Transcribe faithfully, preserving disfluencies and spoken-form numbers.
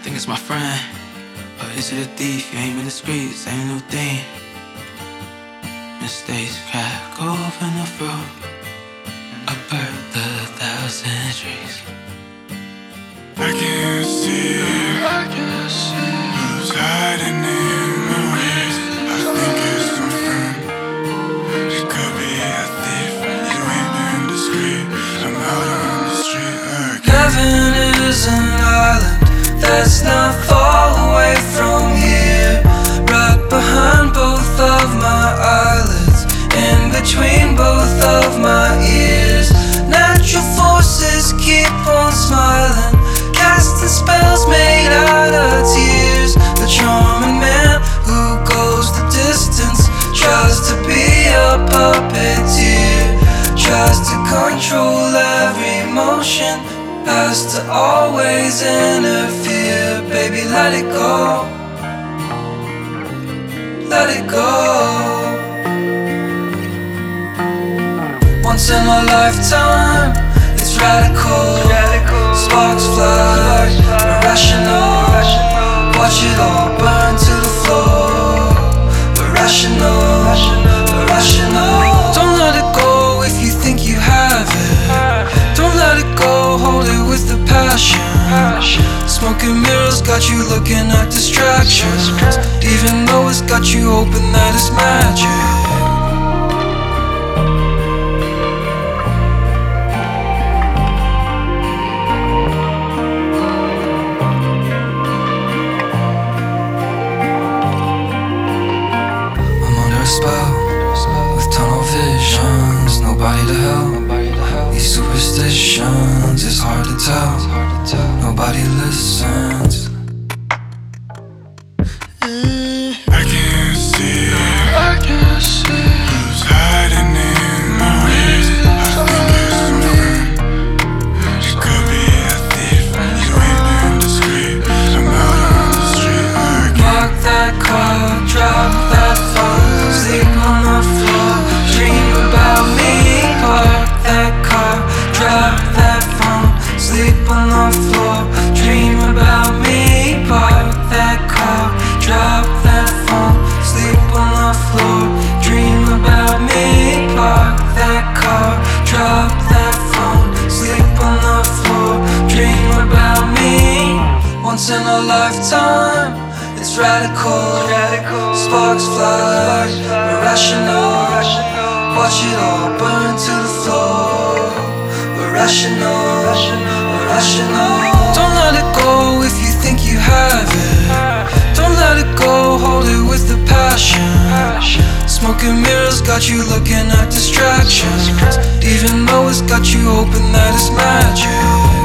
think it's my friend, or is it a thief? You ain't been discreet, same new thing. Mistakes crack open the fruit, a birth of a thousand trees. I can't see, I can't see who's hiding in the weeds. I think it's some friend. It could be a thief. You ain't been discreet. I'm out on the street. I can't. Heaven is an island that's not far away from here, right behind both of my eyelids, in between both of my ears. Natural forces keep on smiling, casting spells made out of tears. The charming man who goes the distance tries to be a puppeteer, tries to control every motion, has to always interfere. Baby, let it go, let it go. Once in a lifetime, it's radical. Sparks fly, irrational. Watch it all burn to the floor. Irrational, irrational. Don't let it go if you think you have it. Don't let it go, hold it with the passion. Smoking mirrors got you looking at distractions, even though it's got you hoping that it's magic. Spell with tunnel visions, nobody to help. These superstitions, it's hard to tell. Nobody listens. I can't see, I can't see who's hiding in the weeds. I think it's some friend. It could be a thief. You ain't been discreet. I'm out on the street. I can't. Park that car, drop that phone, sleep on the floor, dream about me. Park that car, drop that phone, sleep on the floor, dream about me. Park that car, drop that phone, sleep on the floor, dream about me. Park that car, drop that phone, sleep on the floor, dream about me. Once in a lifetime, it's radical. Sparks fly, irrational. Watch it all burn to the floor. Irrational, irrational. Don't let it go if you think you have it. Don't let it go, hold it with the passion. Smoking mirrors got you looking at distractions, even though it's got you hoping that it's magic.